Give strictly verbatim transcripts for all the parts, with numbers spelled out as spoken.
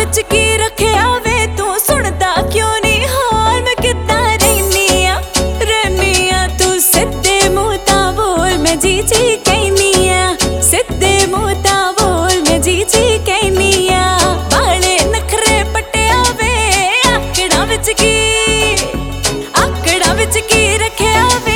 विच की रखिया वे तू सुनदा क्यों नहीं हाल मैं कितना रहनी आ रहनी आ तू सिद्धे मुंह ता बोल मैं जी जी कहनी आ सिद्धे मुंह ता बोल मैं जी जी कहनी आ बाले नखरे पटिया वे आकड़ा विच की आकड़ा विच की रखिया वे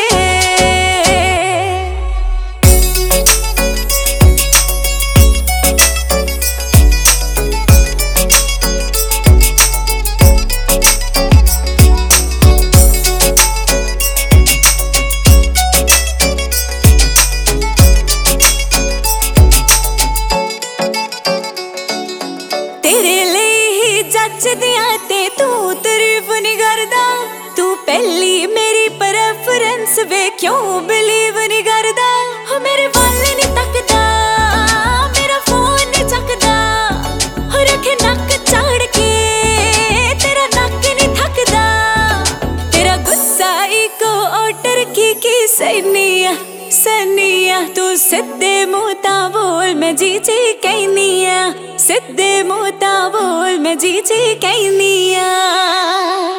जचदियां ते तू तारीफ नहीं करदा तू पहली मेरी प्रेफरेंस वे क्यों बिलीव नहीं करदा हो मेरे वाल नहीं तकदा मेरा फोन नहीं चकदा हो रखे नक चाड़ के तेरा नक नहीं थकदा तेरा गुस्सा इको ऑर्डर की की सनिया सनिया तू सिद्धे मुंह ता बोल मैं जी जी कहनी आ सिद्धे मुंह ता बोल मैं जी जी कहनी आ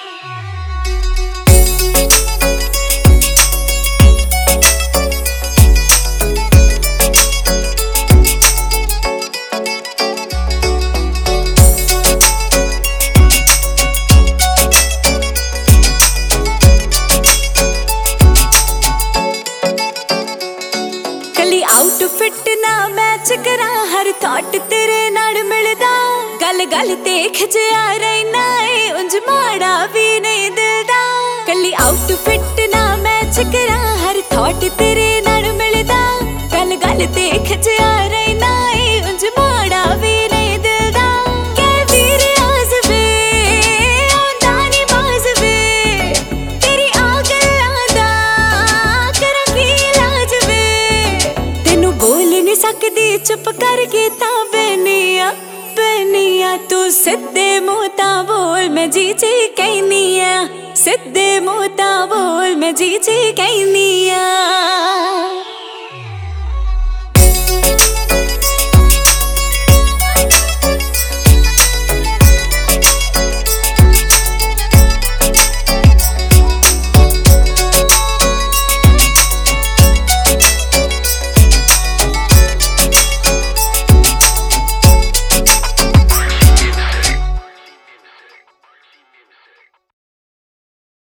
आउटफिट ना मैच करा हर थॉट तेरे नाल मिलदा गल गल ते खिचिया रहना ए उंज माड़ा भी नहीं दिलदा कली आउटफिट ना मैच करा हर थॉट तेरे नाल मिलदा गल गल ते खिचिया रहना ए उंज माड़ा भी नहीं दिलदा कै वीर आज़ वे आंदा नी बाज़ वे तेरी आ गल्लां दा करा की इलाज वे तेनू बोल नहीं सकदी चुप करके ता बनिया बनिया तू सिद्धे मुंह ता बोल मैं जी जी कहनी आ सिद्धे मुंह ता बोल मैं जी जी कहनी आ।